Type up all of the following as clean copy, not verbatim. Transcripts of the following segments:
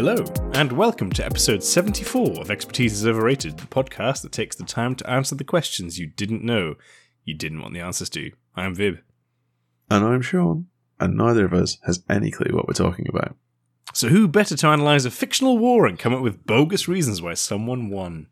Hello, and welcome to episode 74 of Expertise is Overrated, the podcast that takes the time to answer the questions you didn't know you didn't want the answers to. I'm Vib. And I'm Sean, and neither of us has any clue what we're talking about. So who better to analyse a fictional war and come up with bogus reasons why someone won?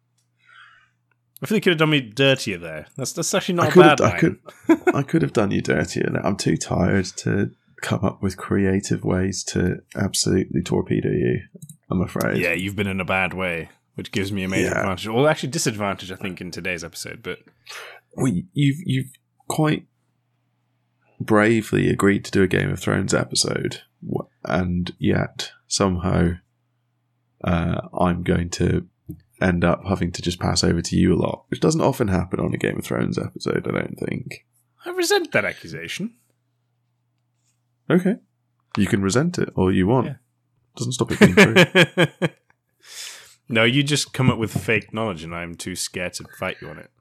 I feel you could have done me dirtier there. That's actually not a bad line. I could have done you dirtier. I'm too tired to come up with creative ways to absolutely torpedo you, I'm afraid. Yeah, you've been in a bad way, which gives me a major advantage. Or actually disadvantage, I think, in today's episode. But you've quite bravely agreed to do a Game of Thrones episode, and yet somehow I'm going to end up having to just pass over to you a lot, which doesn't often happen on a Game of Thrones episode, I don't think. I resent that accusation. Okay. You can resent it all you want. Yeah. Doesn't stop it being true. No, you just come up with fake knowledge and I'm too scared to fight you on it.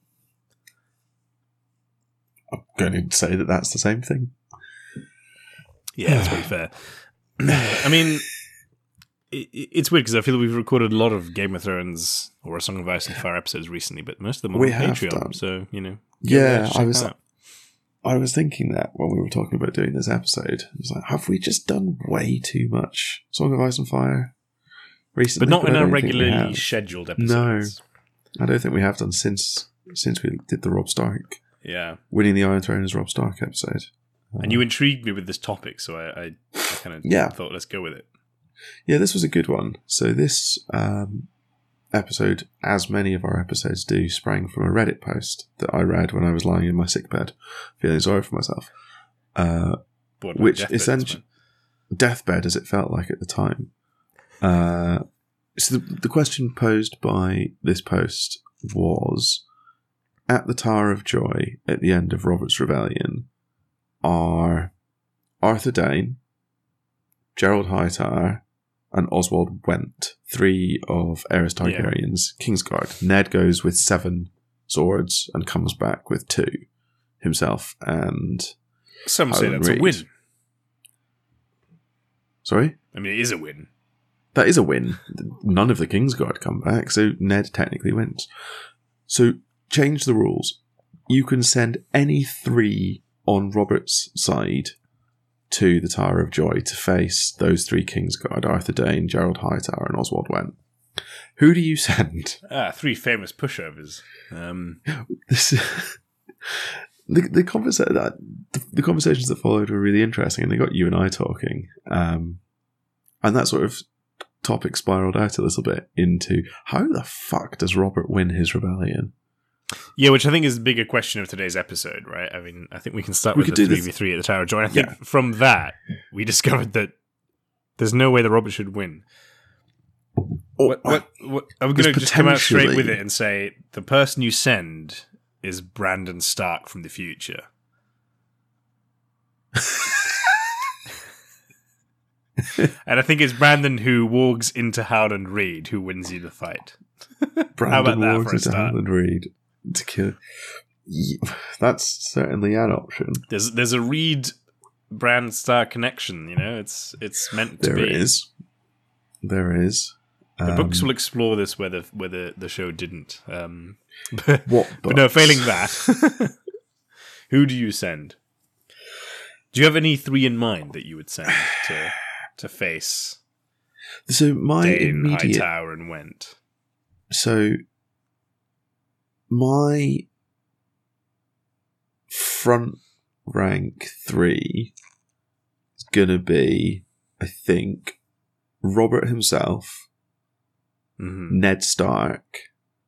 I'm going to say that that's the same thing. Yeah, that's pretty fair. I mean, it's weird because I feel we've recorded a lot of Game of Thrones or A Song of Ice and Fire episodes recently, but most of them are on Patreon. Done. So, you know. Yeah, I was thinking that when we were talking about doing this episode. I was like, have we just done way too much Song of Ice and Fire recently? But not in our regularly scheduled episodes. No, I don't think we have done since we did the Robb Stark. Yeah. Winning the Iron Throne as Robb Stark episode. And you intrigued me with this topic, so I kind of thought, let's go with it. Yeah, this was a good one. So this episode, as many of our episodes do, sprang from a Reddit post that I read when I was lying in my sickbed, feeling sorry for myself. Which essentially, deathbed as it felt like at the time. So the question posed by this post was, at the Tower of Joy at the end of Robert's Rebellion, are Arthur Dayne, Gerald Hightower, and Oswald Went, three of Aerys Targaryen's Kingsguard. Ned goes with 7 swords and comes back with 2 himself, and some say that's a win. Sorry? I mean, it is a win. That is a win. None of the Kingsguard come back, so Ned technically wins. So, change the rules. You can send any 3 on Robert's side to the Tower of Joy to face those 3 Kingsguard, Arthur Dayne, Gerald Hightower, and Oswald Went. Who do you send? 3 famous pushovers. The conversations that followed were really interesting, and they got you and I talking. And that sort of topic spiraled out a little bit into, how the fuck does Robert win his rebellion? Yeah, which I think is the bigger question of today's episode, right? I mean, I think we can start with the 3v3 at the Tower of Joy. I think from that, we discovered that there's no way that Robert should win. What I'm going to just come out straight with it and say, the person you send is Brandon Stark from the future. And I think it's Brandon who walks into Howland Reed who wins you the fight. How about that for a start? Howland Reed to kill. Yeah, that's certainly an option. There's a Reed Bran Stark connection, you know. It's meant to be. There is. The books will explore this where the show didn't. But no, failing that, who do you send? Do you have any 3 in mind that you would send to face? So my Dayne, Hightower, and Went. So my front rank 3 is going to be, I think, Robert himself, Ned Stark,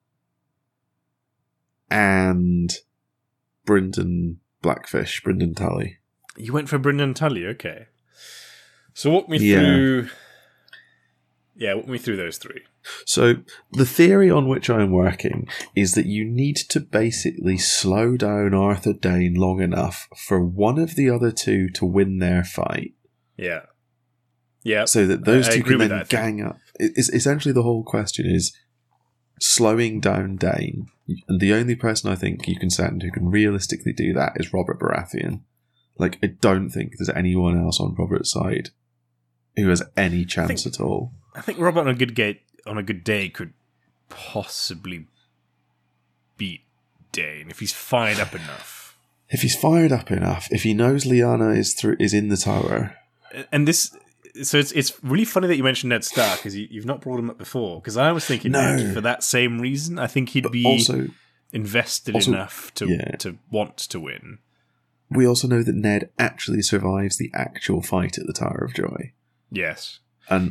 and Brynden Tully. You went for Brynden Tully, okay. So walk me through... Yeah, walk me through those 3. So the theory on which I'm working is that you need to basically slow down Arthur Dayne long enough for one of the other 2 to win their fight. Yeah. Yeah. So that those 2 can then gang up. Essentially the whole question is slowing down Dayne. And the only person I think you can send who can realistically do that is Robert Baratheon. Like, I don't think there's anyone else on Robert's side who has any chance at all. I think Robert on a good day could possibly beat Dane if he's fired up enough. If he's fired up enough, if he knows Lyanna is in the tower, and this. So it's really funny that you mentioned Ned Stark, because you've not brought him up before. Because I was thinking Ned, for that same reason, I think he'd be invested enough to want to win. We also know that Ned actually survives the actual fight at the Tower of Joy. Yes. And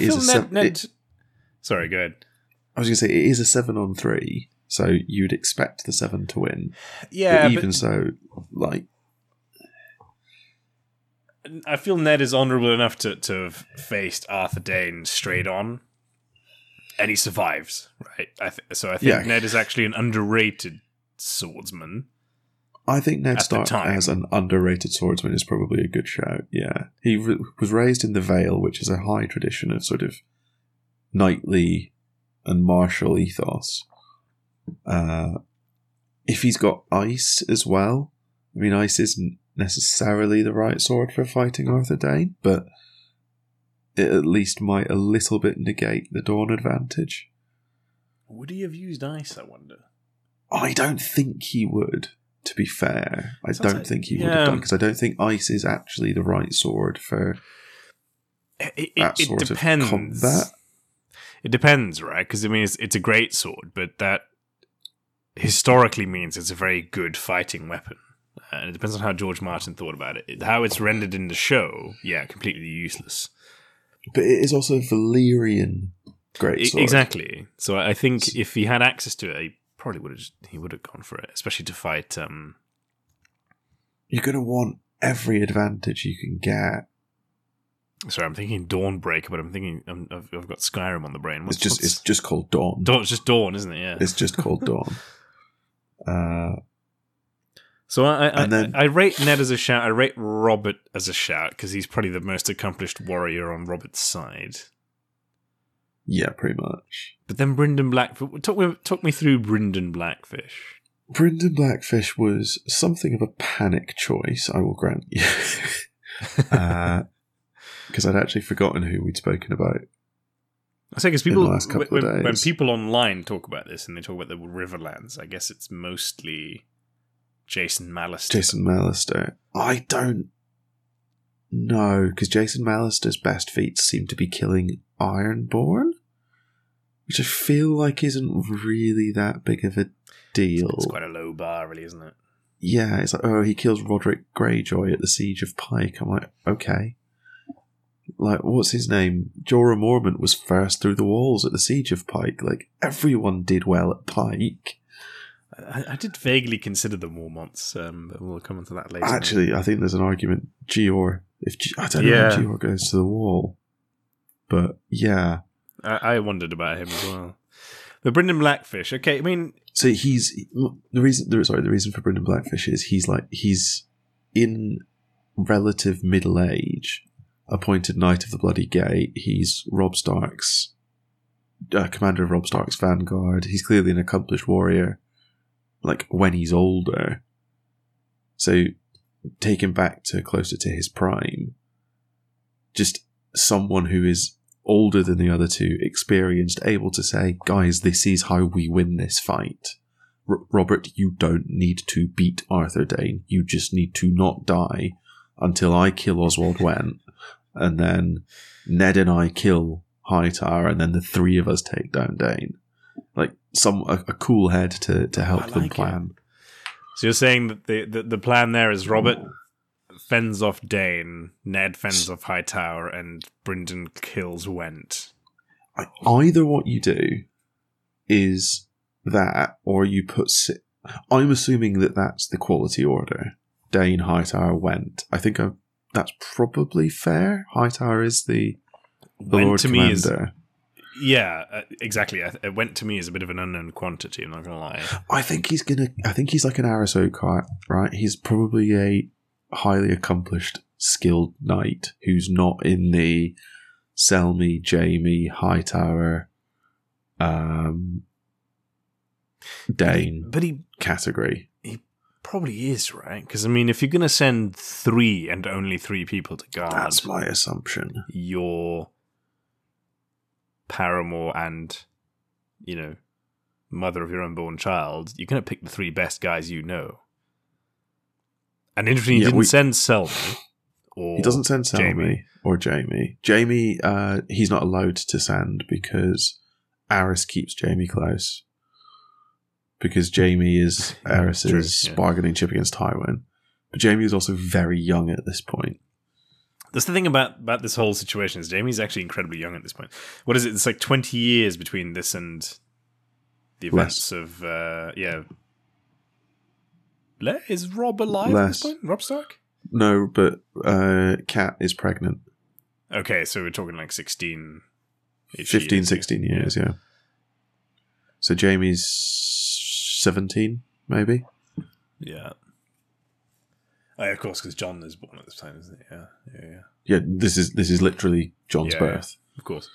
Sorry, go ahead. I was going to say, it is a 7-on-3, so you'd expect the 7 to win. Yeah, but even so, like... I feel Ned is honourable enough to have faced Arthur Dane straight on, and he survives, right? I think Ned is actually an underrated swordsman. I think Ned Stark as an underrated swordsman is probably a good shout, yeah. He was raised in the Vale, which is a high tradition of sort of knightly and martial ethos. If he's got ice as well, I mean, ice isn't necessarily the right sword for fighting Arthur Dane, but it at least might a little bit negate the Dawn advantage. Would he have used ice, I wonder? I don't think he would, to be fair. I don't think he would have done, because I don't think ice is actually the right sword for that sort of combat. It depends, right? Because, I mean, it's a great sword, but that historically means it's a very good fighting weapon. And it depends on how George Martin thought about it. How it's rendered in the show, completely useless. But it is also a Valyrian greatsword. Exactly. So I think if he had access to it, he would have gone for it, especially to fight. You're going to want every advantage you can get. Sorry, I'm thinking Dawnbreaker, but I'm thinking I've got Skyrim on the brain. It's just called Dawn. It's just Dawn, isn't it? Yeah, it's just called Dawn. So I rate Ned as a shout. I rate Robert as a shout because he's probably the most accomplished warrior on Robert's side. Yeah, pretty much. But then Brynden Blackfish. Talk me through Brynden Blackfish. Brynden Blackfish was something of a panic choice, I will grant you. Because I'd actually forgotten who we'd spoken about. I say because people, when people online talk about this and they talk about the Riverlands, I guess it's mostly Jason Mallister. I don't know, because Jason Mallister's best feats seem to be killing Ironborn, which I feel like isn't really that big of a deal. It's quite a low bar, really, isn't it? Yeah, it's like, he kills Roderick Greyjoy at the Siege of Pike. I'm like, okay. Like, what's his name? Jorah Mormont was first through the walls at the Siege of Pike. Like, everyone did well at Pike. I did vaguely consider the Mormonts, but we'll come on to that later. Actually, I think there's an argument. I don't know if Gior goes to the wall. But, yeah. I wondered about him as well. But Brynden Blackfish, okay, I mean... So the reason for Brynden Blackfish is he's in relative middle age, appointed Knight of the Bloody Gate. He's Robb Stark's commander of Robb Stark's vanguard. He's clearly an accomplished warrior, like when he's older. So take him back to closer to his prime. Just someone who is older than the other two, experienced, able to say, guys, this is how we win this fight. Robert, you don't need to beat Arthur Dane. You just need to not die until I kill Oswald Went, and then Ned and I kill Hightower, and then the three of us take down Dane. Like a cool head to help them plan. So you're saying that the plan there is Robert fends off Dane, Ned fends off Hightower, and Brynden kills Went. Either what you do is that, or you put... I'm assuming that that's the quality order. Dane, Hightower, Went. I think that's probably fair. Hightower is the Lord Commander. Exactly. It Went to me as a bit of an unknown quantity, I'm not going to lie. I think he's like an Aris Oakheart, right? He's probably a highly accomplished, skilled knight who's not in the Selmy, Jaime, Hightower, Dane but he category. He probably is, right? Because, I mean, if you're going to send 3 and only 3 people to guard... That's my assumption. ...your paramour and, mother of your unborn child, you're going to pick the 3 best guys you know. And interestingly, he didn't send Selmy. He doesn't send Selmy or Jaime. Jaime, he's not allowed to send because Aerys keeps Jaime close. Because Jaime is Aerys's bargaining chip against Tywin. But Jaime is also very young at this point. That's the thing about this whole situation is Jaime's actually incredibly young at this point. What is it? It's like 20 years between this and the events of... Is Robb alive at this point? Robb Stark? No, but Cat is pregnant. Okay, so we're talking like 16... 15, 16 years, yeah. So Jaime's 17, maybe? Yeah. Oh, yeah, of course, because Jon is born at this time, isn't it? Yeah. Yeah, this is literally Jon's birth. Yeah, of course.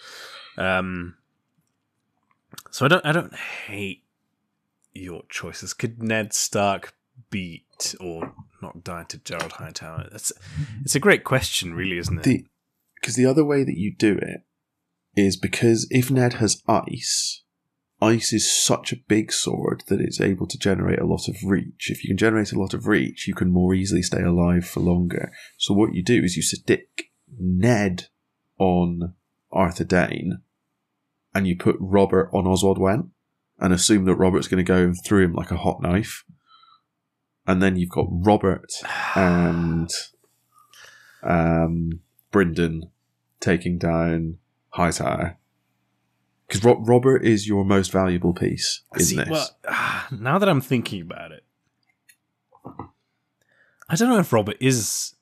So I don't hate your choices. Could Ned Stark beat or knock down to Gerald Hightower? It's a great question, really, isn't it? Because the other way that you do it is because if Ned has ice is such a big sword that it's able to generate a lot of reach. If you can generate a lot of reach, you can more easily stay alive for longer. So what you do is you stick Ned on Arthur Dayne and you put Robert on Oswald Went and assume that Robert's going to go through him like a hot knife. And then you've got Robert and Brynden taking down Hightower. Because Robert is your most valuable piece in this. Well, now that I'm thinking about it, I don't know if Robert is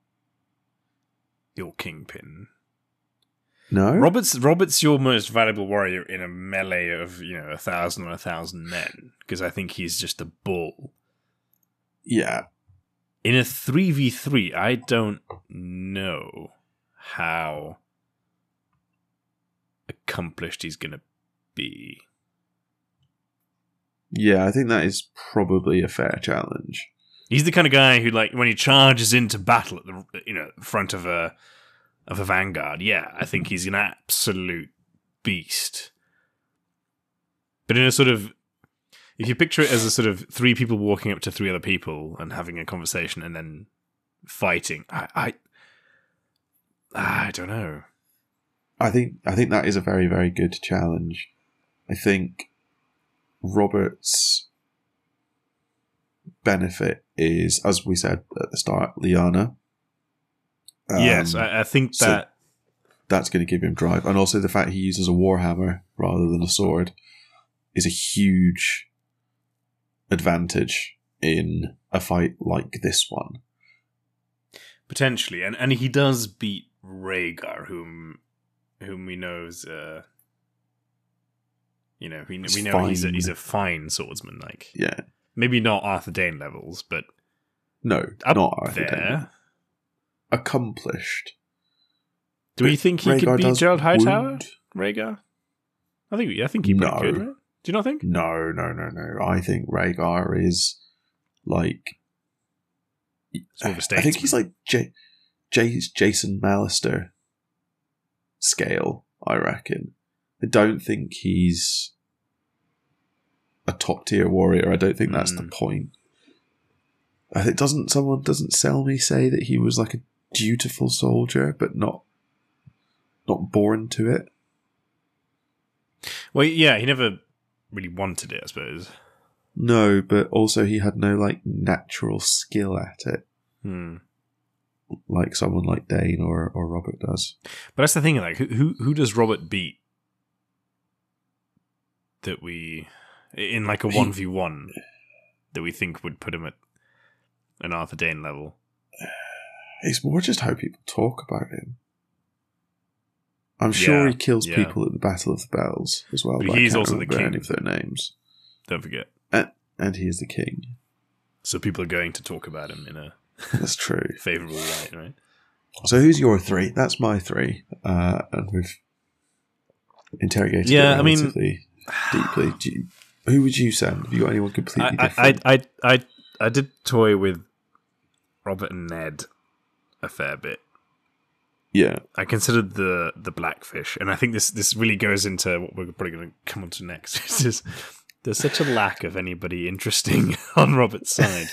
your kingpin. No? Robert's your most valuable warrior in a melee of, 1,000 or 1,000 men. Because I think he's just a bull. Yeah. In a 3v3, I don't know how accomplished he's going to be. Yeah, I think that is probably a fair challenge. He's the kind of guy who, like, when he charges into battle at the front of a vanguard, I think he's an absolute beast. But in a sort of, if you picture it as a sort of 3 people walking up to 3 other people and having a conversation and then fighting, I don't know. I think that is a very, very good challenge. I think Robert's benefit is, as we said at the start, Lyanna. Yes, I think that... that's going to give him drive. And also the fact he uses a warhammer rather than a sword is a huge advantage in a fight like this one. Potentially. And he does beat Rhaegar, whom we know is, we know he's a fine swordsman. Like, yeah, maybe not Arthur Dayne levels, but no, not Arthur Dayne. Accomplished. Do we think he Rhaegar could beat Gerald Hightower? Rhaegar? I think he could. Right? Do you not think? No. I think Rhaegar is like. Sort of a I think he's like Jason Mallister scale, I reckon. I don't think he's a top tier warrior. I don't think that's the point. Doesn't Selmy say that he was like a dutiful soldier, but not born to it? Well, yeah, he never really wanted it, I suppose. No, but also he had no like natural skill at it. Like someone like Dane or Robert does. But that's the thing, like, who does Robert beat that we, in like a 1v1, that we think would put him at an Arthur Dayne level? It's more just how people talk about him. I'm sure he kills people at the Battle of the Bells as well. But he's also the king. Any of their names. Don't forget. And he is the king. So people are going to talk about him in a that's true favourable light, right? So who's your 3? That's my 3, and we've interrogated it relatively deeply. Who would you send? Have you got anyone completely different? I did toy with Robert and Ned a fair bit. Yeah, I considered the Blackfish, and I think this really goes into what we're probably going to come on to next. There's such a lack of anybody interesting on Robert's side.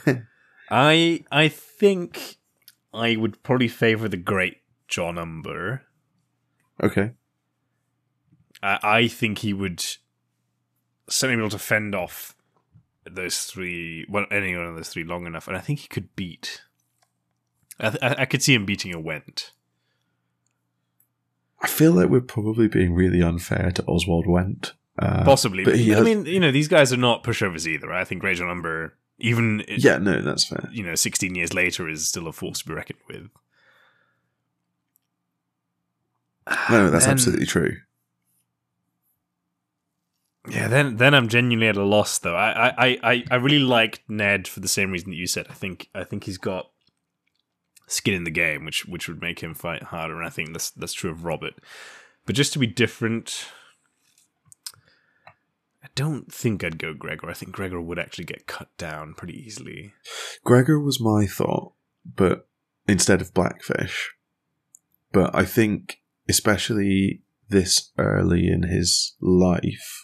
I think I would probably favour the great John Umber. Okay. I think he would certainly be able to fend off those three, well, any one of those three long enough, and I think he could beat. I could see him beating a Went. I feel like we're probably being really unfair to Oswald Went. Possibly, but I mean, these guys are not pushovers either. Right? I think Grey John Umber, even that's fair. 16 years later, is still a force to be reckoned with. No, that's absolutely true. Yeah, then I'm genuinely at a loss though. I really like Ned for the same reason that you said. I think he's got skin in the game, which would make him fight harder, and I think that's true of Robert. But just to be different, I don't think I'd go Gregor. I think Gregor would actually get cut down pretty easily. Gregor was my thought, but instead of Blackfish. But I think, especially this early in his life,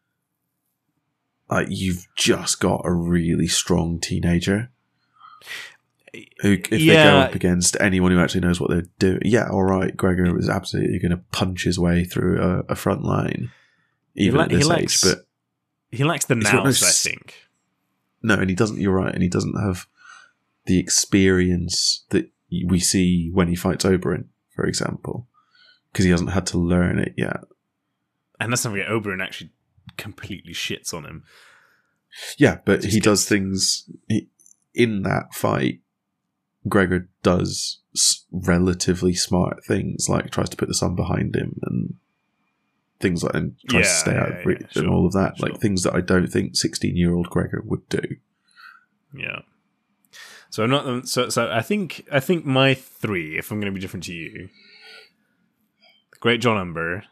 you've just got a really strong teenager who, if they go up against anyone who actually knows what they're doing, all right, Gregor is absolutely going to punch his way through a front line, even at this age. But he lacks the nous, I think. No, and he doesn't. You're right, and he doesn't have the experience that we see when he fights Oberyn, for example, because he hasn't had to learn it yet. And that's something Oberyn actually completely shits on him. Yeah, but he does things in that fight. Gregor does relatively smart things, like tries to put the sun behind him and things like, and tries to stay out of reach and all of that, like things that I don't think 16-year-old Gregor would do. Yeah. So I'm not. So I think my three, if I'm going to be different to you, the Great John Umber,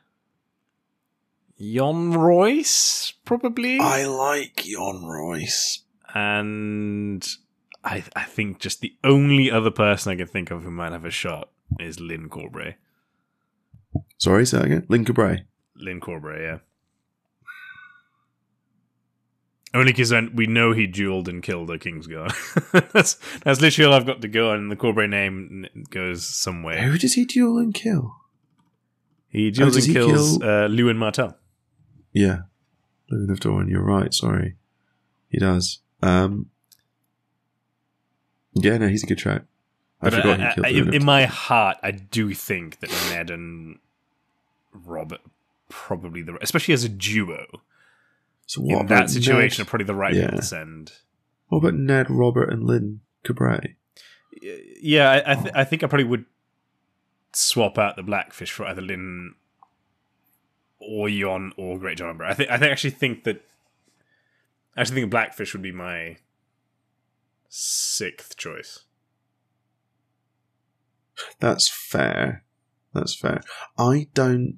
Jon Royce, probably. I like Jon Royce, and I think just the only other person I can think of who might have a shot is Lyn Corbray. Sorry, say that again. Lyn Corbray. Lyn Corbray, yeah. Only because we know he duelled and killed a Kingsguard. that's literally all I've got to go on. The Corbray name goes some way. Who does he duel and kill? He duels and kills Lewin Martell. Yeah. Lewin of Dorne, you're right, sorry. He does. Yeah, no, he's a good track. I forgot he killed Lewin. In my heart, I do think that Ned and Robert probably especially as a duo. So what in that situation, are probably the right people to send. What about Ned, Robert, and Lyn Corbray? Yeah, I think I probably would swap out the Blackfish for either Lyn or Jon or Great John Umber. I actually think the Blackfish would be my sixth choice. That's fair. I don't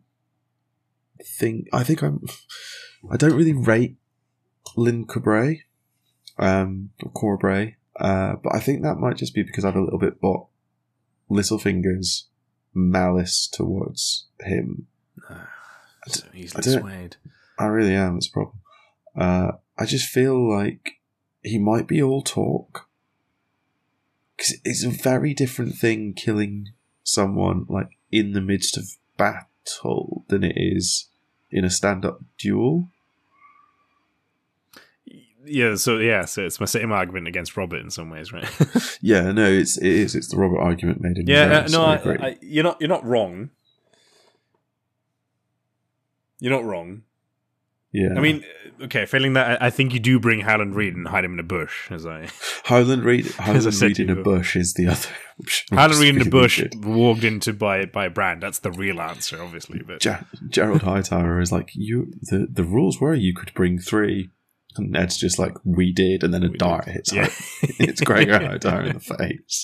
really rate Lyn Corbray, or Corbray, but I think that might just be because I've a little bit bought Littlefinger's malice towards him. So easily swayed. I really am. It's a problem. I just feel like he might be all talk, because it's a very different thing killing someone like in the midst of battle than it is in a stand-up duel. So it's my same argument against Robert in some ways, right? Yeah, no, it is. It's the Robert argument made in reverse. No, I agree. You're not wrong. You're not wrong. Yeah. I mean, okay, failing that, I think you do bring Howland Reed and hide him in a bush, Howland Reed in a bush is the other option. Howland Reed in a bush walked into by a brand. That's the real answer, obviously. But Gerald Hightower is like, the rules were you could bring 3. And Ned's just like, we did, and then a dart hits it's Gregor Hightower in the face.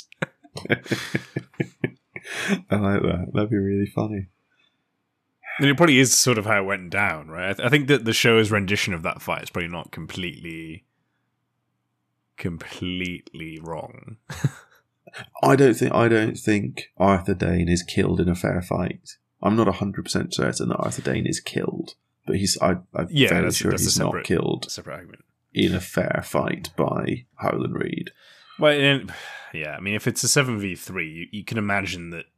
I like that. That'd be really funny. And it probably is sort of how it went down, right? I think that the show's rendition of that fight is probably not completely completely wrong. I don't think Arthur Dayne is killed in a fair fight. I'm not 100% certain that Arthur Dayne is killed, but I'm fairly sure he's not killed in a fair fight by Howland Reed. Well, yeah, I mean, if it's a 7v3, you can imagine that.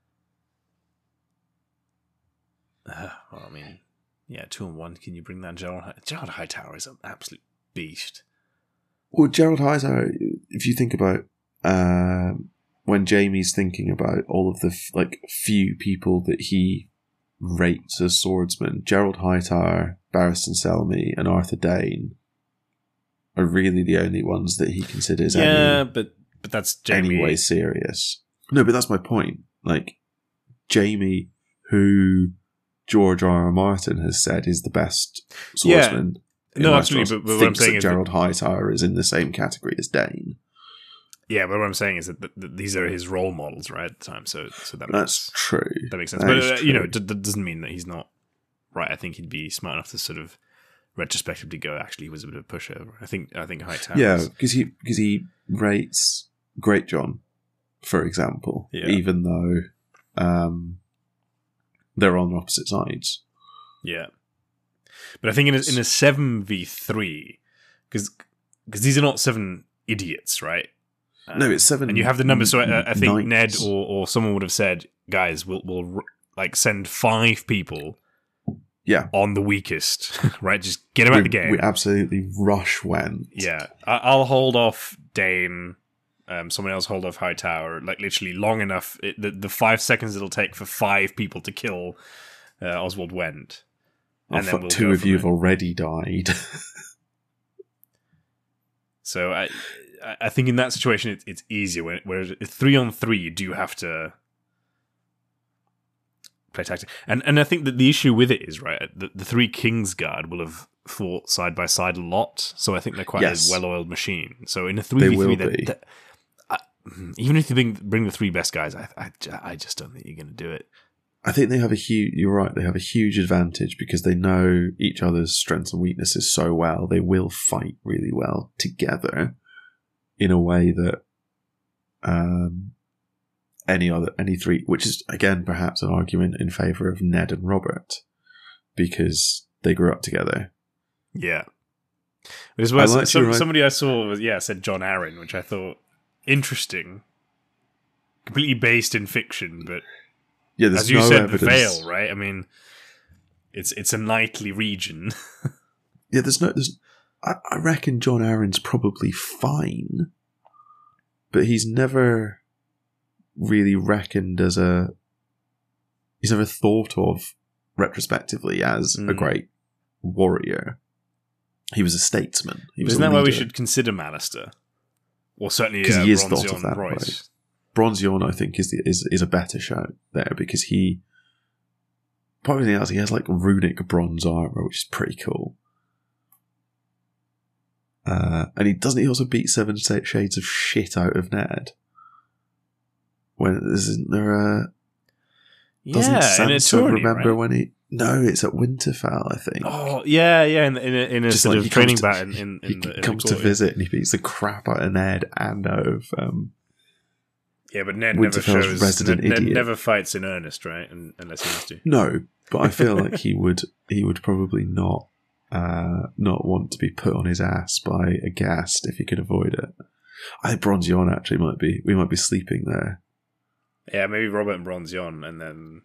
Well, I mean, yeah, 2-on-1. Can you bring down Gerald Hightower? Gerald Hightower is an absolute beast. Well, Gerald Hightower, if you think about when Jamie's thinking about all of the few people that he rates as swordsmen, Gerald Hightower, Barristan Selmy, and Arthur Dayne are really the only ones that he considers. But that's Jamie. Anyway, serious. No, but that's my point. Like Jamie, who George R. R. Martin has said is the best swordsman. No, absolutely. But what I'm saying is Gerald Hightower is in the same category as Dayne. Yeah, but what I'm saying is that these are his role models, right, at the time. So that's true. That makes sense. But that doesn't mean that he's not right. I think he'd be smart enough to sort of retrospectively go, actually, he was a bit of a pushover. I think Hightower. Yeah, because he rates Great John, for example, even though they're on opposite sides. Yeah, but I think in a 7v3, because these are not 7 idiots, right? No, it's 7. And you have the numbers. So I think knights. Ned or someone would have said, "Guys, we'll like send 5 people." Yeah, on the weakest, right? Just get him out of the game. We absolutely rush Went. Yeah, I'll hold off Dane. Someone else hold off Hightower. Like literally long enough. The 5 seconds it'll take for 5 people to kill Oswald Went. And then 2 of you have already died. So I think in that situation it's easier. Whereas 3-on-3, you do have to play tactic. And I think that the issue with it is, right, the 3 Kingsguard will have fought side by side a lot, so I think they're quite a well-oiled machine. So in a 3v3, even if you bring the 3 best guys, I just don't think you're going to do it. I think they have you're right, they have a huge advantage because they know each other's strengths and weaknesses so well. They will fight really well together in a way that any 3, which is again perhaps an argument in favour of Ned and Robert because they grew up together. Yeah, but as well, somebody I saw said John Arryn, which I thought interesting, completely based in fiction, but as you said, the Vale, right? I mean, it's a knightly region. Yeah, I reckon John Arryn's probably fine, but he's never really reckoned as he's never thought of retrospectively as a great warrior. He was a statesman. Isn't that why we should consider Mallister? Or certainly he is thought of that way. Bronzion, I think, is a better shout there because he, apart from anything else, he has like runic bronze armor, which is pretty cool. And he also beat 7 shades of shit out of Ned. When isn't there a? Doesn't Sansa remember right? when he? No, it's at Winterfell, I think. Oh yeah, in a just sort of training battle. He comes to visit and he beats the crap out of Ned and out of. Yeah, but Ned never shows. Ned never fights in earnest, right? Unless he has to. No, but I feel like he would probably not want to be put on his ass by a ghast if he could avoid it. I think Bronzion actually we might be sleeping there. Yeah, maybe Robert and Bronzion, and then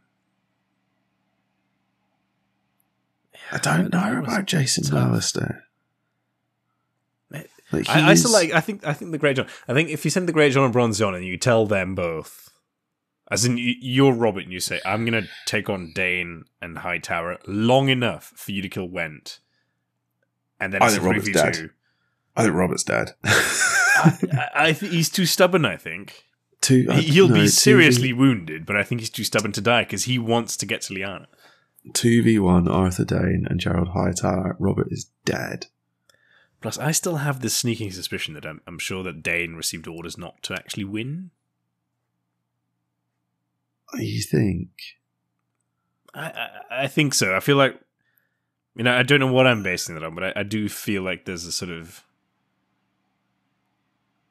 I don't know about Jason Mallister. I still like. I think the Great John. I think if you send the Great John and Bronzion and you tell them both, as in you're Robert, and you say, "I'm going to take on Dane and Hightower long enough for you to kill Went," and then I think Robert's dead. I think Robert's dead. I think he's too stubborn. I think he'll be seriously wounded, but I think he's too stubborn to die because he wants to get to Lyanna. 2v1 Arthur Dayne and Gerald Hightower. Robert is dead. Plus, I still have this sneaking suspicion that I'm sure that Dane received orders not to actually win. You think? I think so. I feel like, I don't know what I'm basing that on, but I do feel like there's a sort of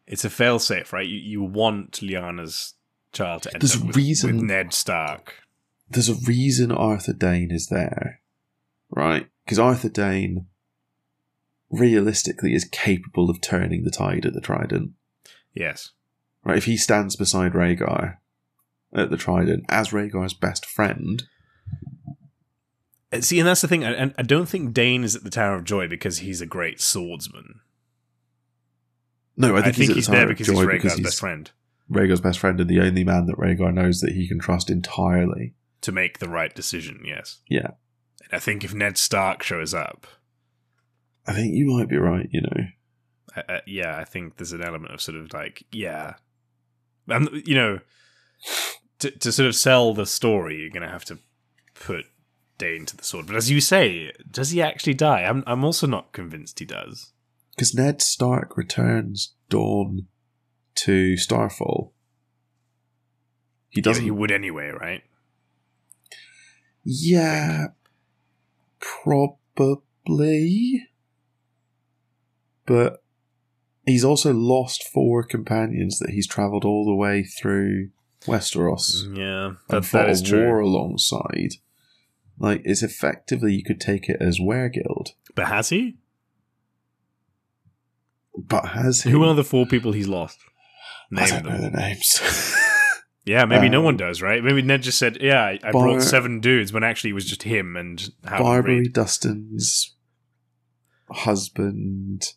it's a failsafe, right? You want Lyanna's child to end There's up a with, reason, with Ned Stark. There's a reason Arthur Dayne is there, right? Because Arthur Dayne, realistically, is capable of turning the tide at the Trident. Yes. Right, if he stands beside Rhaegar at the Trident as Rhaegar's best friend... See, and that's the thing. I don't think Dayne is at the Tower of Joy because he's a great swordsman. No, I think he's there because he's Rhaegar's best friend. Rhaegar's best friend and the only man that Rhaegar knows that he can trust entirely. To make the right decision, yes. Yeah. And I think if Ned Stark shows up... I think you might be right, you know. Yeah, I think there's an element of sort of like, yeah... you know, to sort of sell the story, you're going to have to put Dayne to the sword. But as you say, does he actually die? I'm also not convinced he does. Because Ned Stark returns Dawn to Starfall. He doesn't. Yeah, he would anyway, right? Yeah, probably. But he's also lost 4 companions that he's travelled all the way through Westeros. Yeah, and fought a war alongside. Like, it's effectively, you could take it as Weregild. But has he? But has he? Who are the 4 people he's lost? I don't know their names. Yeah, maybe no one does, right? Maybe Ned just said, yeah, I brought 7 dudes, when actually it was just him and Barbary Dustin's husband.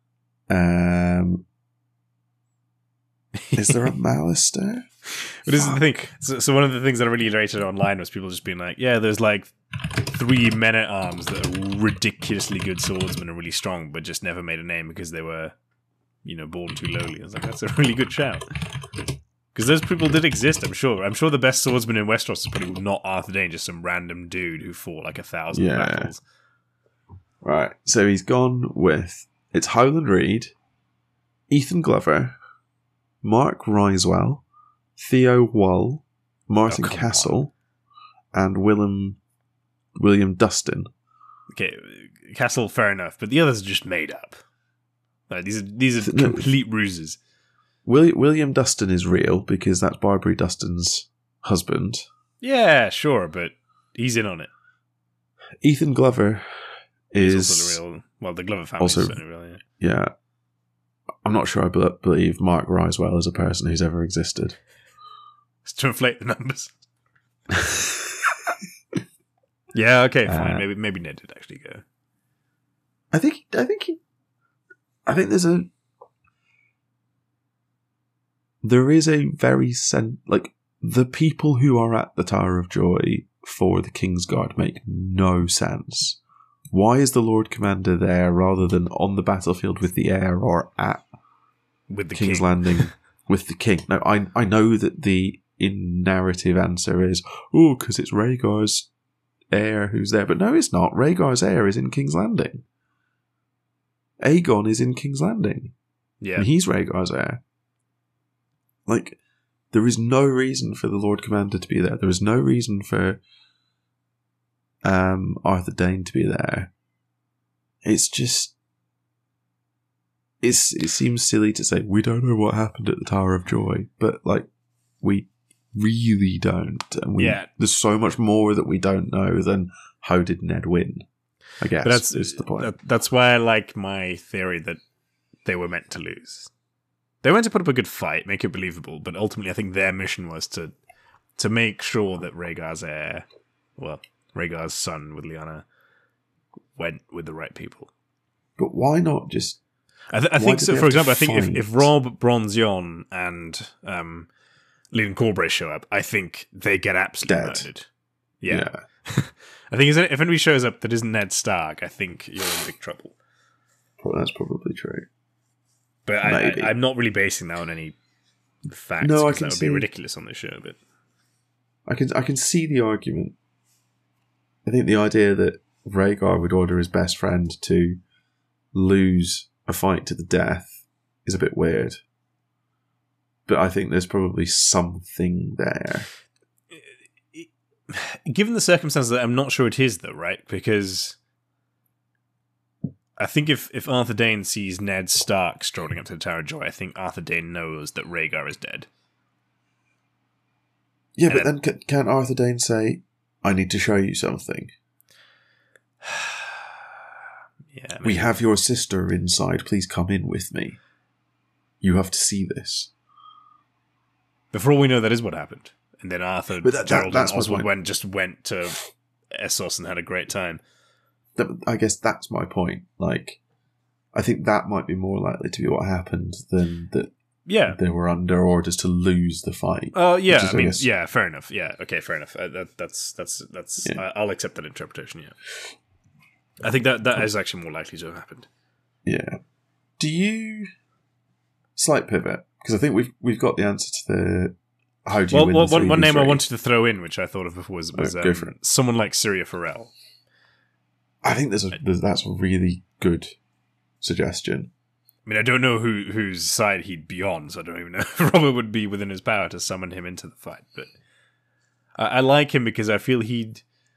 Is there a Malister? But this is the thing. So one of the things that I really rated online was people just being like, yeah, there's like 3 men-at-arms that are ridiculously good swordsmen and really strong, but just never made a name because they were, you know, born too lowly. I was like, that's a really good shout. Because those people did exist, I'm sure. I'm sure the best swordsman in Westeros is probably not Arthur Dayne, just some random dude who fought like 1,000 battles. Right, so he's gone with... It's Howland Reed, Ethan Glover, Mark Ryswell, Theo Wall, Martin Castle, and William Dustin. Okay, Castle, fair enough, but the others are just made up. Like, these are complete ruses. William Dustin is real because that's Barbary Dustin's husband. Yeah, sure, but he's in on it. Ethan Glover is also the real. Well, the Glover family is certainly real. Yeah, I'm not sure. I believe Mark Ryswell is a person who's ever existed. Just to inflate the numbers. Yeah. Okay. Fine. Maybe Ned did actually go. I think there is a very like the people who are at the Tower of Joy for the Kingsguard make no sense. Why is the Lord Commander there rather than on the battlefield with the heir or at with the King's King. Landing with the King? No, I know that the in-narrative answer is, because it's Rhaegar's heir who's there. But no, it's not. Rhaegar's heir is in King's Landing. Aegon is in King's Landing. Yeah. And he's Rhaegar's heir. Like, there is no reason for the Lord Commander to be there. There is no reason for Arthur Dayne to be there. It's just... It seems silly to say, we don't know what happened at the Tower of Joy, but, like, we really don't. And there's so much more that we don't know than how did Ned win, I guess, but is the point. That's why I like my theory that they were meant to lose. They went to put up a good fight, make it believable, but ultimately I think their mission was to make sure that Rhaegar's heir, well, Rhaegar's son with Lyanna, went with the right people. But why not just... I think so. For example, I think if Robb, Bronzion, and Leland Corbray show up, I think they get absolutely murdered. Yeah. I think if anybody shows up that isn't Ned Stark, I think you're in big trouble. Well, that's probably true. But I'm not really basing that on any facts. No, that would be ridiculous on this show. But I can see the argument. I think the idea that Rhaegar would order his best friend to lose a fight to the death is a bit weird. But I think there's probably something there. Given the circumstances, I'm not sure it is, though, right? Because I think if Arthur Dayne sees Ned Stark strolling up to the Tower of Joy, I think Arthur Dayne knows that Rhaegar is dead. Yeah, but then can't Arthur Dayne say, "I need to show you something"? Yeah, maybe. We have your sister inside. Please come in with me. You have to see this. But for all we know, that is what happened. And then Arthur, Gerald, and Oswald went to Essos and had a great time. I guess that's my point. Like, I think that might be more likely to be what happened than that. Yeah, they were under orders to lose the fight. Oh, yeah. I mean, yeah, fair enough. Yeah, okay, fair enough. That's. Yeah. I'll accept that interpretation. Yeah, I think that is actually more likely to have happened. Yeah. Do you slight pivot? Because I think we've got the answer to the how do you win the 3v3. One name I wanted to throw in, which I thought of was someone like Syria Farrell. I think that's a really good suggestion. I mean, I don't know whose side he'd be on, so I don't even know if Robert would be within his power to summon him into the fight. But I like him because I feel he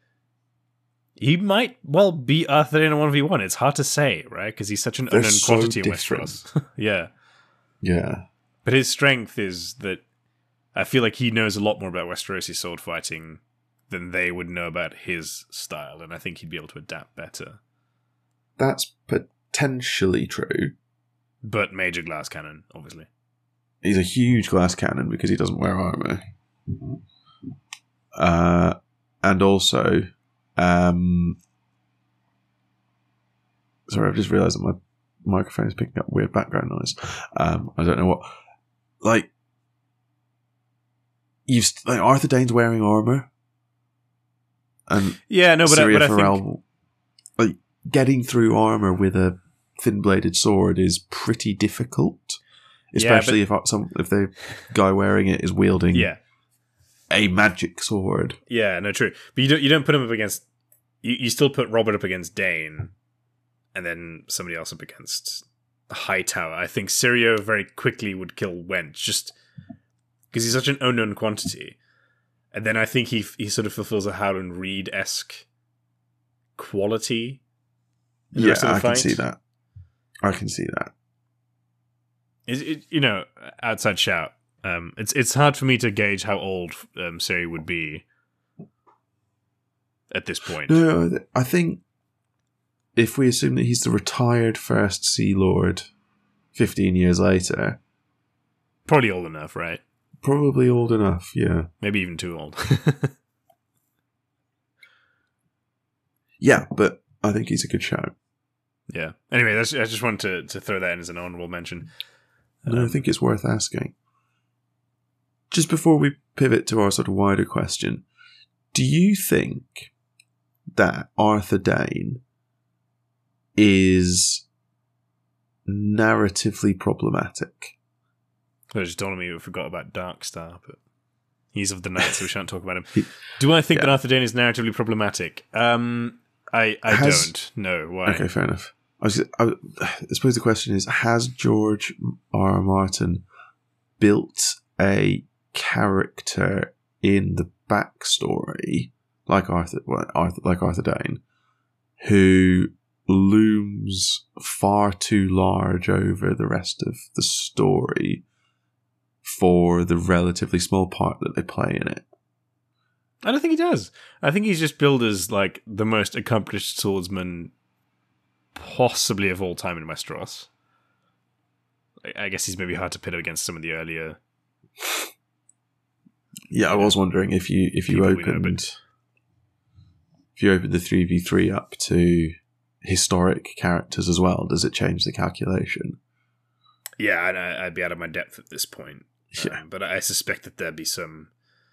might well beat Arthur in a 1v1. It's hard to say, right? Because he's such an unknown quantity in Westeros. Yeah. Yeah. But his strength is that I feel like he knows a lot more about Westerosi sword fighting than they would know about his style, and I think he'd be able to adapt better. That's potentially true. But major glass cannon, obviously. He's a huge glass cannon because he doesn't wear armor. And also, sorry, I've just realised that my microphone is picking up weird background noise. I don't know what. Like, Arthur Dayne's wearing armor, and yeah, no, but Syria I Farrell, think like getting through armor with a thin-bladed sword is pretty difficult, especially if the guy wearing it is wielding a magic sword. Yeah, no, true. But you don't put him up against. You still put Robert up against Dayne, and then somebody else up against Hightower. I think Syrio very quickly would kill Wench just because he's such an unknown quantity, and then I think he sort of fulfills a Howland Reed-esque quality. Yeah, I can see that. I can see that. Outside shout. It's hard for me to gauge how old Siri would be at this point. No, I think if we assume that he's the retired First Sea Lord 15 years later... Probably old enough, right? Probably old enough, yeah. Maybe even too old. Yeah, but I think he's a good shout. Yeah. Anyway, I just wanted to throw that in as an honourable mention. No, I think it's worth asking. Just before we pivot to our sort of wider question, do you think that Arthur Dayne is narratively problematic? I just told me we forgot about Darkstar, but he's of the night, so we shan't talk about him. Do I think that Arthur Dayne is narratively problematic? I don't know. Why? Okay, fair enough. I suppose the question is, has George R. Martin built a character in the backstory like Arthur Dayne, who looms far too large over the rest of the story for the relatively small part that they play in it? I don't think he does. I think he's just billed as like the most accomplished swordsman possibly of all time in Westeros. I guess he's maybe hard to pit against some of the earlier. Yeah, I was wondering if you opened the 3v3 up to historic characters as well, does it change the calculation? Yeah, I'd be out of my depth at this point. Yeah. But I suspect that there'd be some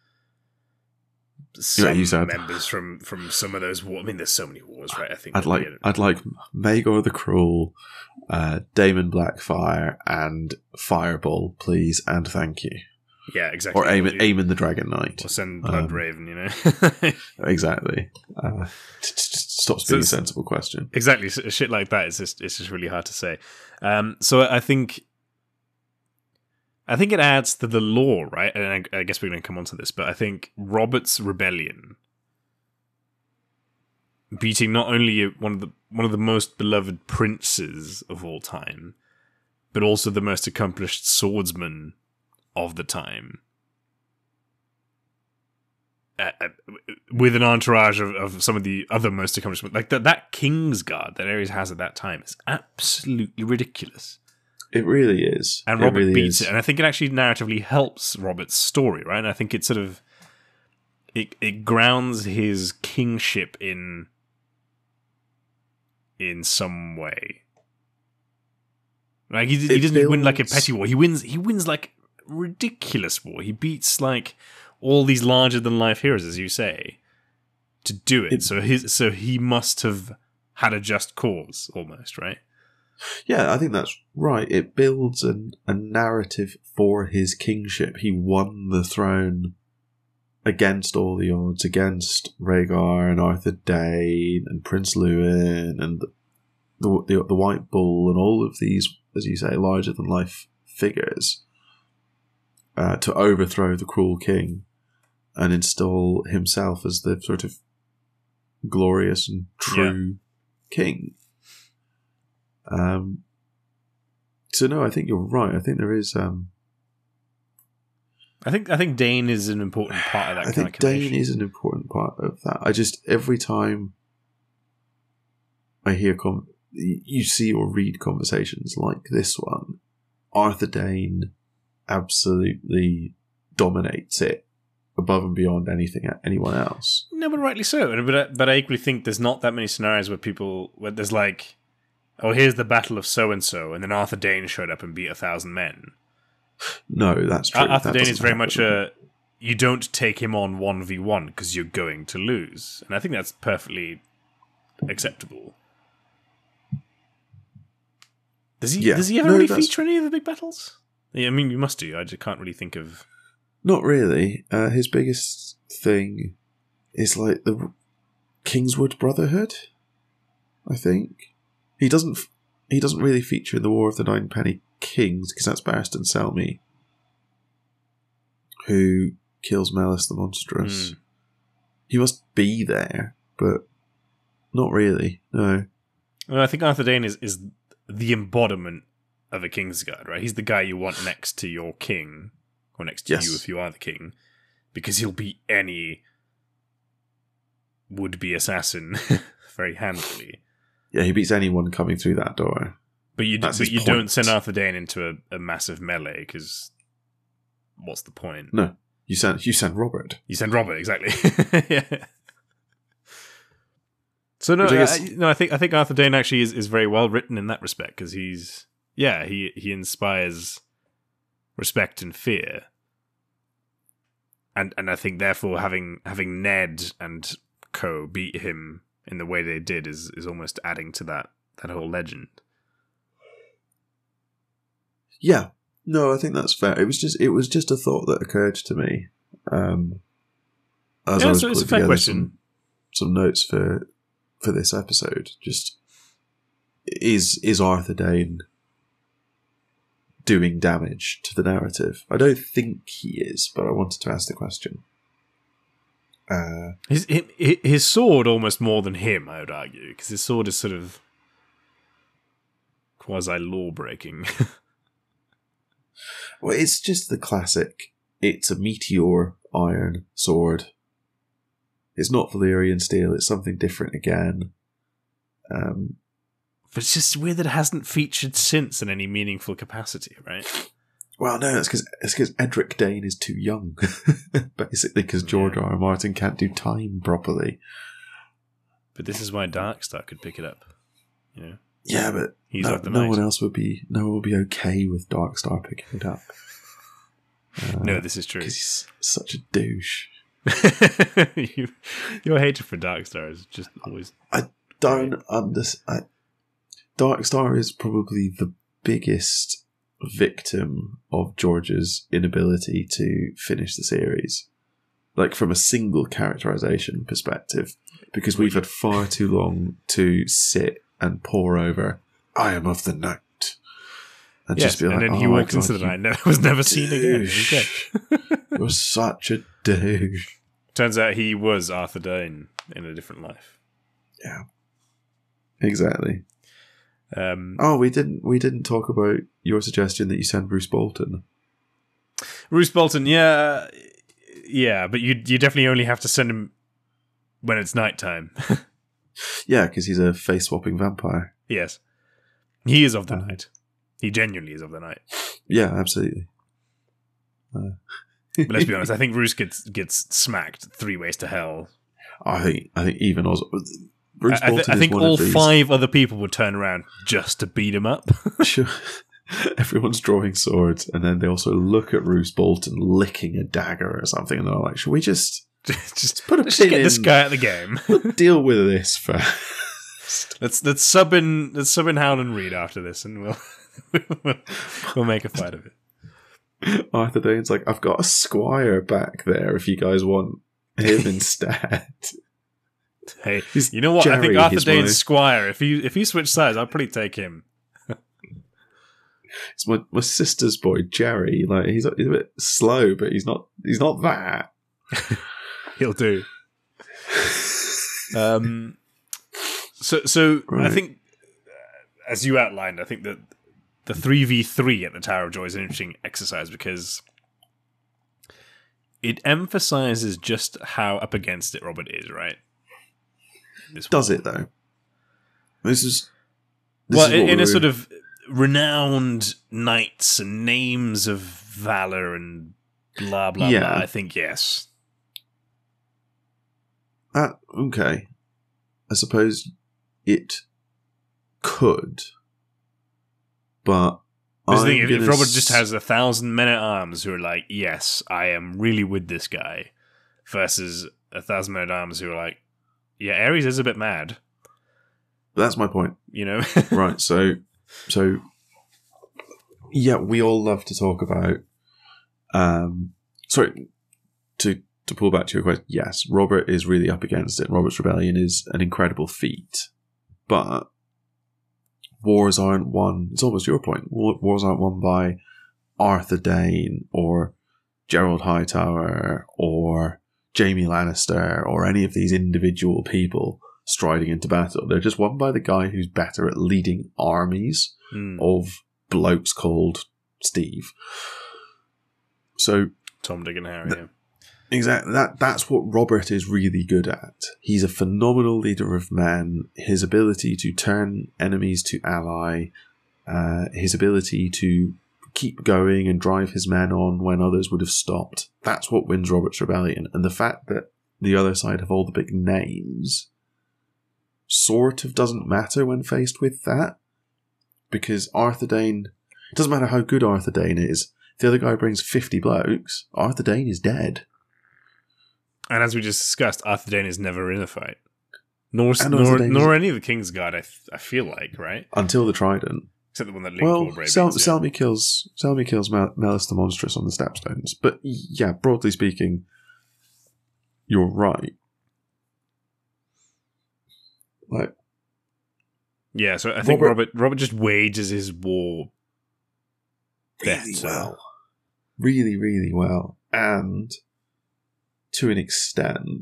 members from some of those wars. I mean, there's so many wars, right? I think I'd like Maegor the Cruel, Daemon Blackfire, and Fireball, please and thank you. Yeah, exactly. Or Aemon the Dragon Knight. Or send Bloodraven, Exactly. Stops being a sensible question. Exactly. Shit like that it's just really hard to say. So I think it adds to the lore, right? And I guess we're going to come on to this, but I think Robert's rebellion beating not only one of the most beloved princes of all time, but also the most accomplished swordsman of the time. With an entourage of some of the other most accomplished, like that Kingsguard that Aerys has at that time is absolutely ridiculous. It really is, and Robert beats it, and I think it actually narratively helps Robert's story, right? And I think it sort of it grounds his kingship in some way. Like he doesn't win like a petty war. He wins like ridiculous war. He beats like all these larger than life heroes, as you say, to do it. So he must have had a just cause, almost, right? Yeah, I think that's right. It builds a narrative for his kingship. He won the throne against all the odds, against Rhaegar and Arthur Dayne and Prince Lewin and the White Bull and all of these, as you say, larger than life figures, to overthrow the cruel king and install himself as the sort of glorious and true king. So no, I think you're right. I think there is. I think Dayne is an important part of that. I think Dayne is an important part of that. I just, every time I hear you see or read conversations like this one, Arthur Dayne absolutely dominates it above and beyond anyone else. No, but rightly so. But I equally think there's not that many scenarios where there's like, oh, here's the battle of so-and-so, and then Arthur Dayne showed up and beat 1,000 men. No, that's true. Arthur Dayne is very much you don't take him on 1v1 because you're going to lose. And I think that's perfectly acceptable. Does he ever really feature any of the big battles? Yeah, I mean, you must do. I just can't really think of... Not really. His biggest thing is like the Kingswood Brotherhood, I think. He doesn't really feature in the War of the Nine Penny Kings because that's Barristan Selmy, who kills Melys the Monstrous. He must be there, but not really. No. Well, I think Arthur Dayne is the embodiment of a Kingsguard, right? He's the guy you want next to your king, or next to you if you are the king, because he'll beat any would-be assassin very handily. Yeah, he beats anyone coming through that door. But you don't send Arthur Dayne into a massive melee, because what's the point? No, you send Robert. You send Robert, exactly. Yeah. So no, I think Arthur Dayne actually is very well written in that respect, because he inspires respect and fear, and I think therefore having Ned and co beat him in the way they did is almost adding to that whole legend. Yeah, no, I think that's fair. It was just a thought that occurred to me as I was putting together some notes for this episode. Just is Arthur Dayne doing damage to the narrative? I don't think he is, but I wanted to ask the question. His sword almost more than him, I would argue, because his sword is sort of quasi law breaking. Well, it's just the classic. It's a meteor iron sword. It's not Valyrian steel. It's something different again. But it's just weird that it hasn't featured since in any meaningful capacity, right? Well, no, it's because Edric Dayne is too young, basically, because George R. R. Martin can't do time properly. But this is why Darkstar could pick it up, you know. Yeah, but no one else would be okay with Darkstar picking it up. No, this is true. Because he's such a douche. Your hatred for Darkstar is just always... I don't understand. Darkstar is probably the biggest victim of George's inability to finish the series. Like, from a single characterization perspective. Because we've had far too long to sit and pore over, I am of the night. And just be like, and then he walks into the night and was never seen again. You're such a douche. Turns out he was Arthur Dayne in a different life. Yeah. Exactly. We didn't talk about your suggestion that you send Roose Bolton. Roose Bolton, yeah, but you definitely only have to send him when it's nighttime. Yeah, because he's a face-swapping vampire. Yes. He is of the night. He genuinely is of the night. Yeah, absolutely. But let's be honest, I think Roose gets smacked 3 ways to hell. I think even also Roose Bolton I think all 5 other people would turn around just to beat him up. Sure. Everyone's drawing swords, and then they also look at Roose Bolton licking a dagger or something, and they're like, "Should we just put a pin get in this guy out of the game? We'll deal with this first." Let's sub in Howland Reed after this, and we'll make a fight of it. Arthur Dane's like, "I've got a squire back there. If you guys want him instead." Hey, you know what? Jerry, I think Arthur Dane's squire. If you switch sides, I'll probably take him. It's my sister's boy, Jerry. Like he's a bit slow, but he's not that. He'll do. So right. I think, as you outlined, I think that the 3v3 at the Tower of Joy is an interesting exercise because it emphasizes just how up against it Robert is, right? Does it though? This is in a sort of renowned knights and names of valor and blah blah blah. I think yes. Okay. I suppose it could, but if Robert just has 1,000 men at arms who are like, yes, I am really with this guy, versus 1,000 men at arms who are like, yeah, Ares is a bit mad. That's my point. You know, right? So, yeah, we all love to talk about. Sorry, to pull back to your question. Yes, Robert is really up against it. Robert's Rebellion is an incredible feat, but wars aren't won. It's almost your point. Wars aren't won by Arthur Dane or Gerald Hightower or Jaime Lannister or any of these individual people striding into battle. They're just won by the guy who's better at leading armies of blokes called Steve. So Tom, Dick, and Harry. Yeah. Exactly. That's what Robert is really good at. He's a phenomenal leader of men. His ability to turn enemies to ally, his ability to keep going and drive his men on when others would have stopped. That's what wins Robert's Rebellion. And the fact that the other side have all the big names sort of doesn't matter when faced with that. Because Arthur Dane, it doesn't matter how good Arthur Dane is, if the other guy brings 50 blokes, Arthur Dane is dead. And as we just discussed, Arthur Dane is never in a fight. Nor any of the Kingsguard, I feel like, right? Until the Trident. Except the one that Link Selmy kills Melis the Monstrous on the Stepstones. But yeah, broadly speaking, you're right. Like, yeah, so I think Robert just wages his war really well. Really, really well. And to an extent,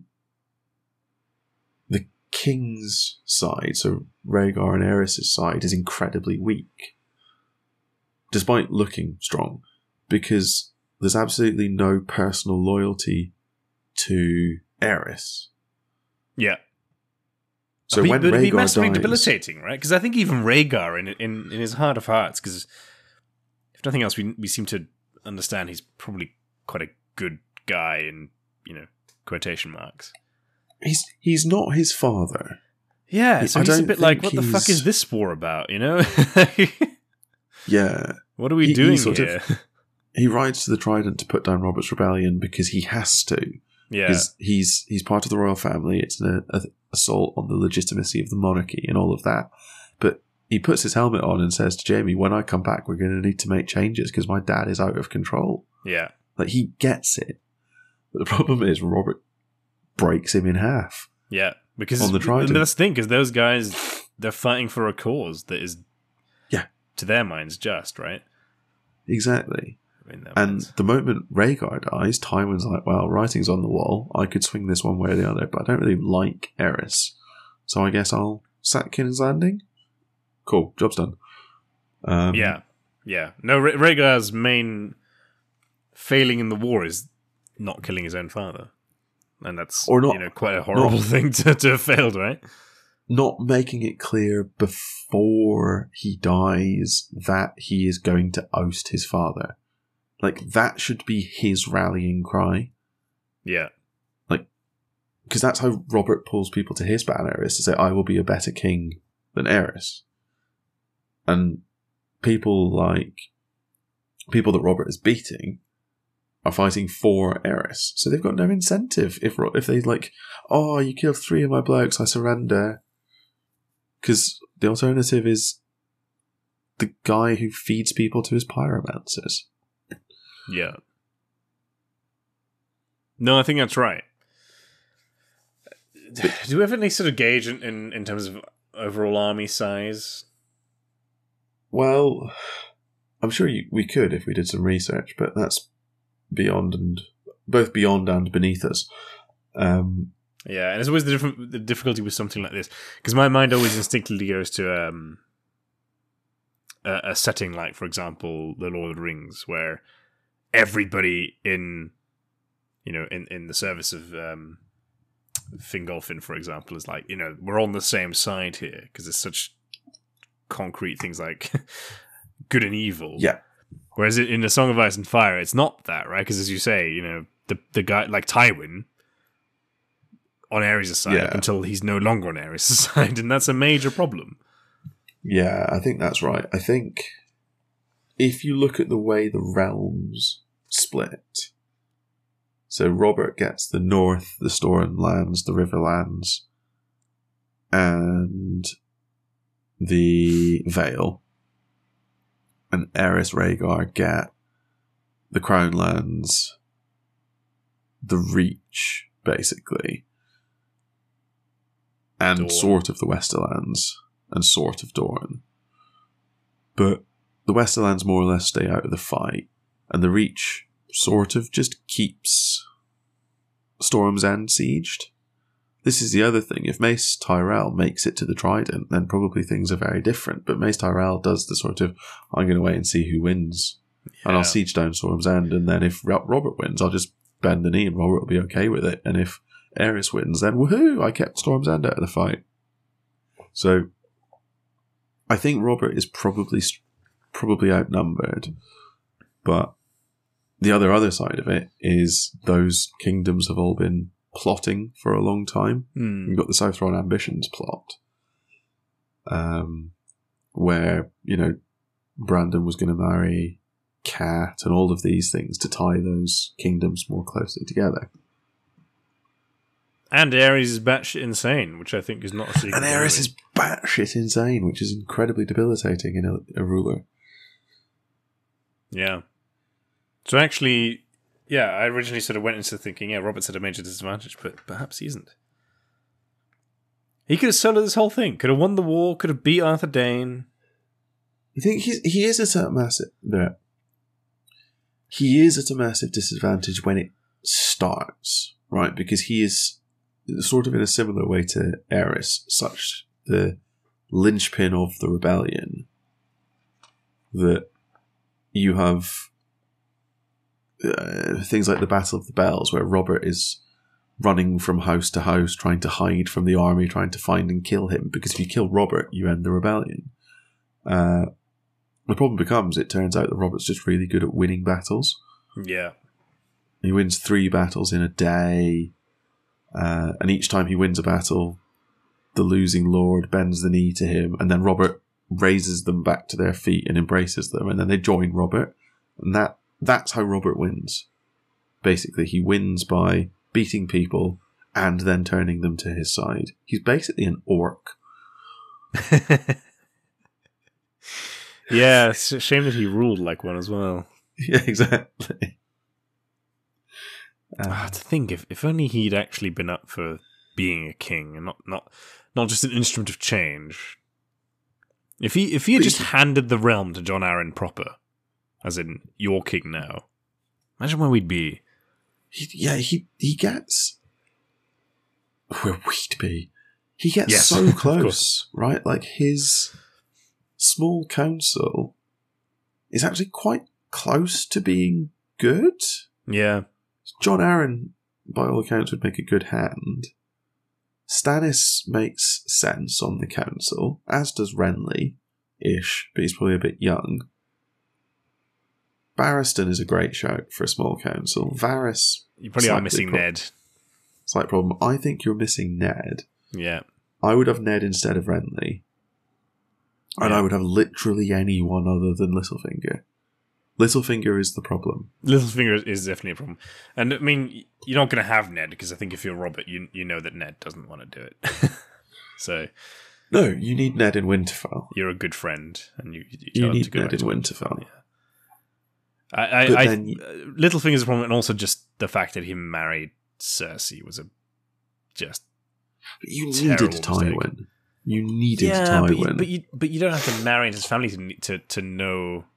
the King's side, so Rhaegar and Aerys' side, is incredibly weak. Despite looking strong. Because there's absolutely no personal loyalty to Aerys. Yeah. So when Rhaegar it'd be massively dies, debilitating, right? Because I think even Rhaegar, in his heart of hearts, because if nothing else, we seem to understand he's probably quite a good guy in, quotation marks. He's not his father. Yeah, so he's a bit like, what the fuck is this war about, Yeah. What are we doing here? He rides to the Trident to put down Robert's Rebellion because he has to. Yeah. Because he's part of the royal family. It's an assault on the legitimacy of the monarchy and all of that. But he puts his helmet on and says to Jaime, when I come back, we're going to need to make changes because my dad is out of control. Yeah. Like, he gets it. But the problem is Robert breaks him in half. Yeah. Because on the Trident. That's the thing, because those guys, they're fighting for a cause that is, to their minds, just, right? Exactly. And the moment Rhaegar dies, Tywin's like, well, writing's on the wall. I could swing this one way or the other, but I don't really like Aerys. so I guess I'll sack King's Landing. Cool, job's done. Yeah. No, Rhaegar's main failing in the war is not killing his own father. And that's quite a horrible thing to have failed, right? Not making it clear before he dies that he is going to oust his father. Like, that should be his rallying cry. Yeah. Like, because that's how Robert pulls people to his banner, is to say, I will be a better king than Aerys. And people that Robert is beating are fighting for Aerys. So they've got no incentive if they like, oh, you killed 3 of my blokes, I surrender. Because the alternative is the guy who feeds people to his pyromancers. Yeah. No, I think that's right. Do we have any sort of gauge in terms of overall army size? Well, I'm sure we could if we did some research, but that's both beyond and beneath us. Yeah, and it's always the difficulty with something like this, because my mind always instinctively goes to a setting like, for example, The Lord of the Rings, where everybody in the service of Fingolfin, for example, is like, we're on the same side here, because it's such concrete things like good and evil. Yeah. Whereas in A Song of Ice and Fire, it's not that, right? Because as you say, the guy like Tywin on Aerys' side up until he's no longer on Aerys' side, and that's a major problem. Yeah, I think that's right. I think if you look at the way the realms split, so Robert gets the north, the Stormlands, the Riverlands, and the Vale, and Aerys Rhaegar get the Crownlands, the Reach, basically, and Dorne. Sort of the Westerlands, and sort of Dorne. But the Westerlands more or less stay out of the fight, and the Reach sort of just keeps Storm's End sieged. This is the other thing. If Mace Tyrell makes it to the Trident, then probably things are very different. But Mace Tyrell does the sort of, I'm going to wait and see who wins. Yeah. And I'll siege down Storm's End, and then if Robert wins, I'll just bend the knee and Robert will be okay with it. And if Aerys wins, then woohoo, I kept Storm's End out of the fight. So I think Robert is probably outnumbered. But the other side of it is those kingdoms have all been plotting for a long time. You've got the Southron Ambitions plot, where, Brandon was going to marry Cat and all of these things to tie those kingdoms more closely together. And Aerys is batshit insane, which I think is not a secret. And Aerys is batshit insane, which is incredibly debilitating in a ruler. Yeah. So actually, yeah, I originally sort of went into thinking, Robert's at a major disadvantage, but perhaps he isn't. He could have soloed this whole thing, could have won the war, could have beat Arthur Dayne. I think he is at a massive... He is at a massive disadvantage when it starts, right? Because he is sort of in a similar way to Aerys, such the linchpin of the rebellion, that you have things like the Battle of the Bells, where Robert is running from house to house, trying to hide from the army, trying to find and kill him, because if you kill Robert, you end the rebellion. The problem becomes, it turns out that Robert's just really good at winning battles. Yeah. He wins 3 battles in a day, and each time he wins a battle, the losing lord bends the knee to him, and then Robert raises them back to their feet and embraces them, and then they join Robert, and that's how Robert wins. Basically, he wins by beating people and then turning them to his side. He's basically an orc. Yeah, it's a shame that he ruled like one as well. Yeah, exactly. To think, if only he'd actually been up for being a king and not just an instrument of change. If he had just handed the realm to Jon Arryn proper, as in your king now, imagine where we'd be. He gets where we'd be. He gets so close, right? Like, his small council is actually quite close to being good. Yeah. Jon Arryn, by all accounts, would make a good hand. Stannis makes sense on the council, as does Renly-ish, but he's probably a bit young. Barristan is a great shout for a small council. Varys... You probably are missing Ned. Slight problem. I think you're missing Ned. Yeah. I would have Ned instead of Renly. And I would have literally anyone other than Littlefinger. Littlefinger is the problem. Littlefinger is definitely a problem. And, I mean, you're not going to have Ned, because I think if you're Robert, you know that Ned doesn't want to do it. So... No, you need Ned in Winterfell. You're a good friend, and you need Ned in Winterfell. Yeah. Littlefinger's a problem, and also just the fact that he married Cersei was But you needed Tywin. You needed Tywin. But you don't have to marry his family to know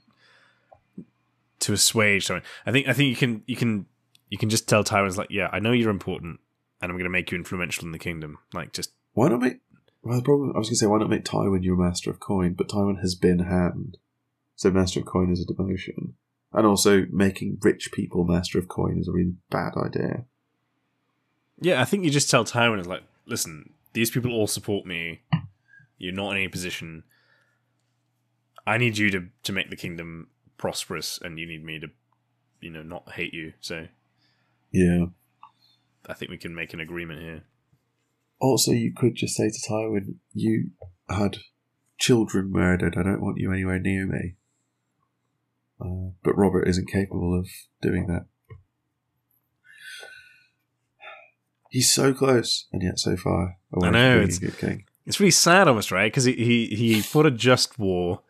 to assuage something. I think you can just tell Tywin's like, yeah, I know you're important, and I'm going to make you influential in the kingdom. Like, just why not make? Well, the problem I was going to say, why not make Tywin your Master of Coin? But Tywin has been Hand, so Master of Coin is a demotion, and also making rich people Master of Coin is a really bad idea. Yeah, I think you just tell Tywin, is like, listen, these people all support me. You're not in any position. I need you to make the kingdom prosperous, and you need me to, not hate you. So, yeah, I think we can make an agreement here. Also, you could just say to Tywin, you had children murdered. I don't want you anywhere near me. But Robert isn't capable of doing that. He's so close, and yet so far away from being a good king. It's really sad almost, right? Because he fought a just war.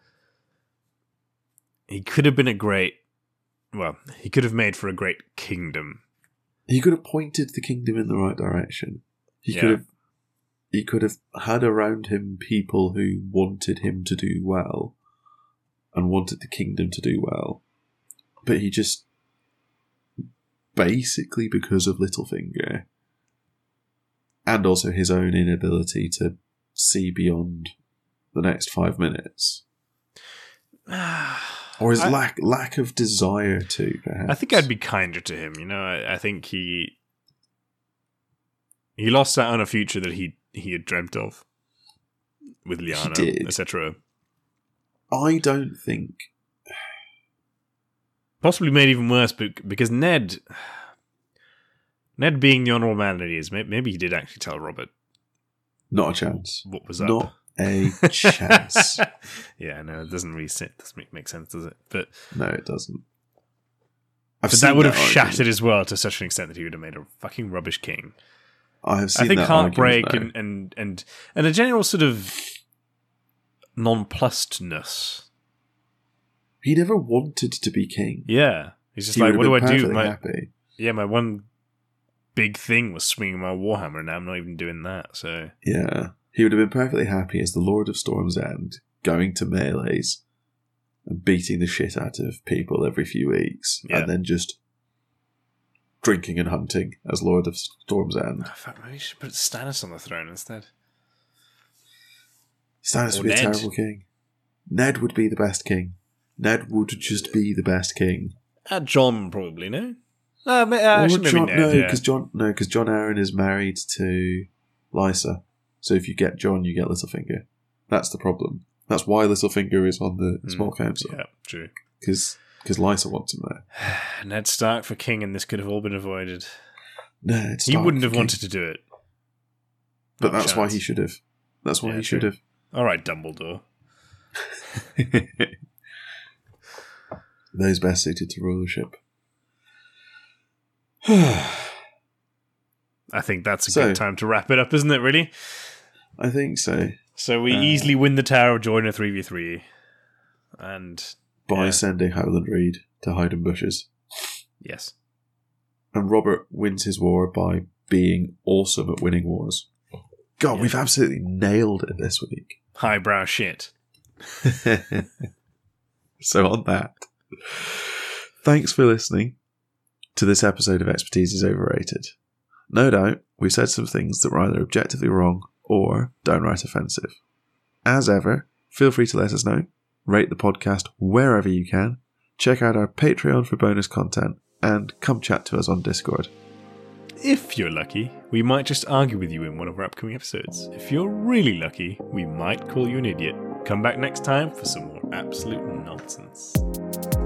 He could have been he could have made for a great kingdom. He could have pointed the kingdom in the right direction. He could have had around him people who wanted him to do well and wanted the kingdom to do well. But he just, basically because of Littlefinger, and also his own inability to see beyond the next 5 minutes, or his lack of desire to, perhaps. I think I'd be kinder to him. I think he lost out on a future that he had dreamt of with Lyanna, etc. I don't think... Possibly made even worse, because Ned being the honourable man that he is, maybe he did actually tell Robert. Not a chance. What was up? Not a chance. Yeah, no, it doesn't make sense, does it? But no, it doesn't. But that would have shattered his world to such an extent that he would have made a fucking rubbish king. I think heartbreak and a general sort of nonplussedness. He never wanted to be king. Yeah, he's just like, what do I do? Happy. My one big thing was swinging my warhammer, and now I'm not even doing that. So yeah, he would have been perfectly happy as the Lord of Storm's End, going to melees and beating the shit out of people every few weeks, and then just drinking and hunting as Lord of Storm's End. Oh, fuck, maybe you should put Stannis on the throne instead. Stannis would be a terrible king. Ned would be the best king. Ned would just be the best king. John probably, no? Because Jon Arryn is married to Lysa. So if you get Jon, you get Littlefinger. That's the problem. That's why Littlefinger is on the small council. Yeah, true. Because Lysa wants him there. Ned Stark for king, and this could have all been avoided. Ned Stark he wouldn't have wanted to do it. But that's why he should have. That's why he should have. All right, Dumbledore. Those best suited to rulership. I think that's a good time to wrap it up, isn't it, really? I think so. So we easily win the Tower of Joy in a 3v3. And by sending Howland Reed to hide in bushes. Yes. And Robert wins his war by being awesome at winning wars. God, we've absolutely nailed it this week. Highbrow shit. So on that, thanks for listening to this episode of Expertise is Overrated. No doubt, we said some things that were either objectively wrong or downright offensive. As ever, feel free to let us know, rate the podcast wherever you can, check out our Patreon for bonus content, and come chat to us on Discord. If you're lucky, we might just argue with you in one of our upcoming episodes. If you're really lucky, we might call you an idiot. Come back next time for some more absolute nonsense.